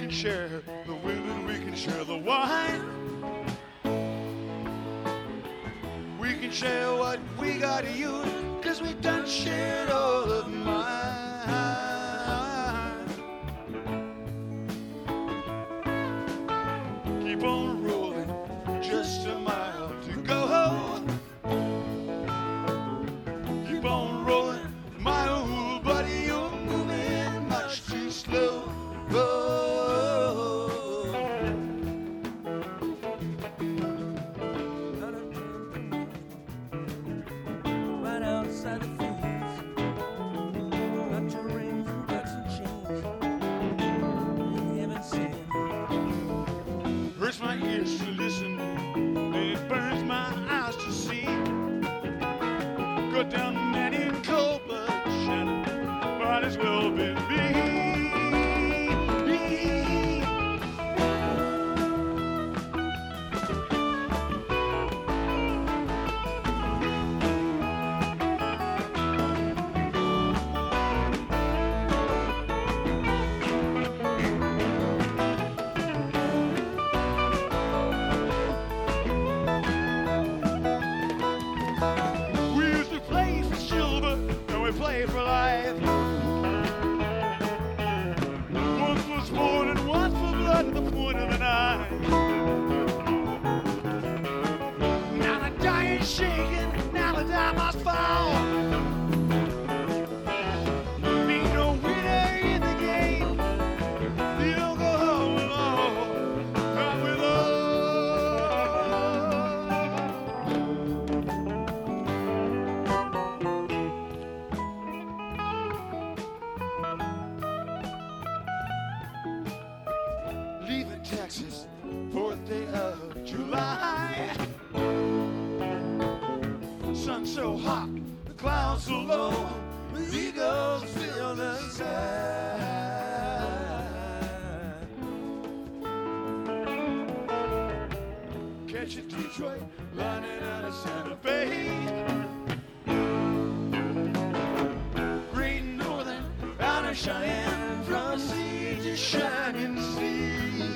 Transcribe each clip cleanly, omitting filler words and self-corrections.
can share the women, we can share the wine. We can share what we got to use, 'cause we done shared all of mine. Keep on rolling, just a mile to go. Keep on rolling, my old buddy, you're moving much too slow. Right outside the fence, got your rings and got some chains. You haven't seen. Hurts my ears to listen, it burns my eyes to see. Go down the man in cold blood, Shannon, might as well be me. We used to play for silver, and we play for life. Once for sport and once for blood at the point of the knife. Now the die is shaking, now the die must fall. Ain't no winner in the game. You don't go home alone, not with us. Leaving Texas, 4th day of July. Sun so hot, the clouds so low, the eagles fill the sky. Catch a Detroit lining out of Santa Fe. Great Northern out of Cheyenne, from sea to shining sea.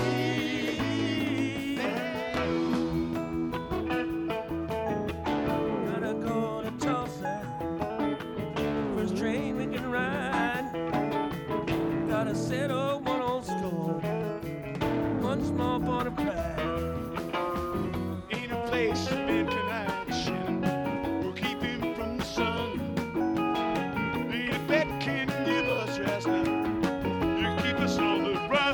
Gotta go to Tulsa, first train we can ride. Gotta settle one old score, one small point of pride. Ain't a place in connection will keep him from the sun. Ain't a bed can give us rest now. You keep us on the run.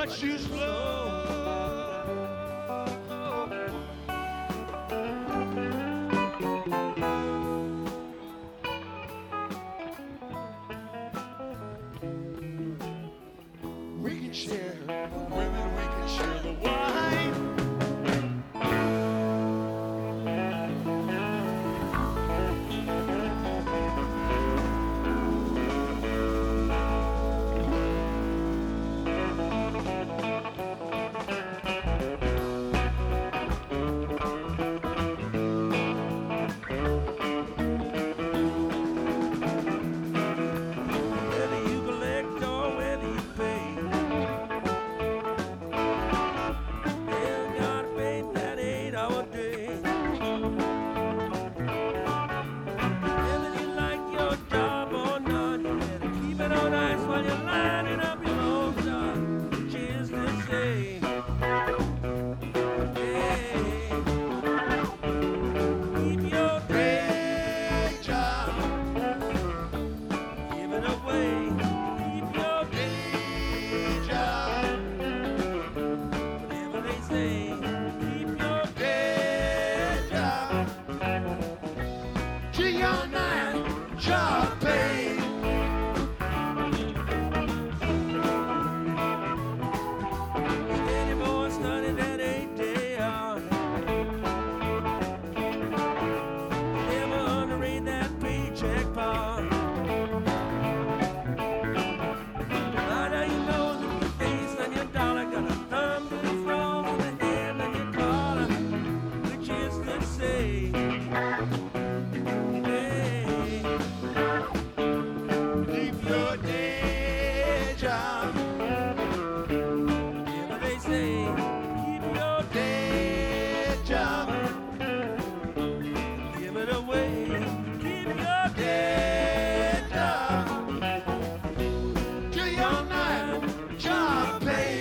Watch you slow. We can share women, we can share the wine. Whether you collect or whether you pay, you gotta pay that 8-hour day. Whether you like your job or not, you better keep it on ice while you're lining up your own job. Cheers to say, hey, keep your Day job, give it away. Keep your day job, whatever they say. Keep your day job. To your night job pay. steady boy study that 8-day hour. Never underrate that paycheck power. Right now you know that your face and your dollar got a thumb to the throne and a hand on your collar, which is to say, hey, Keep your day job, whatever they say, keep your day job, give it away. Keep your day job. To your night job pay.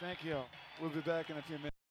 Thank you. We'll be back in a few minutes.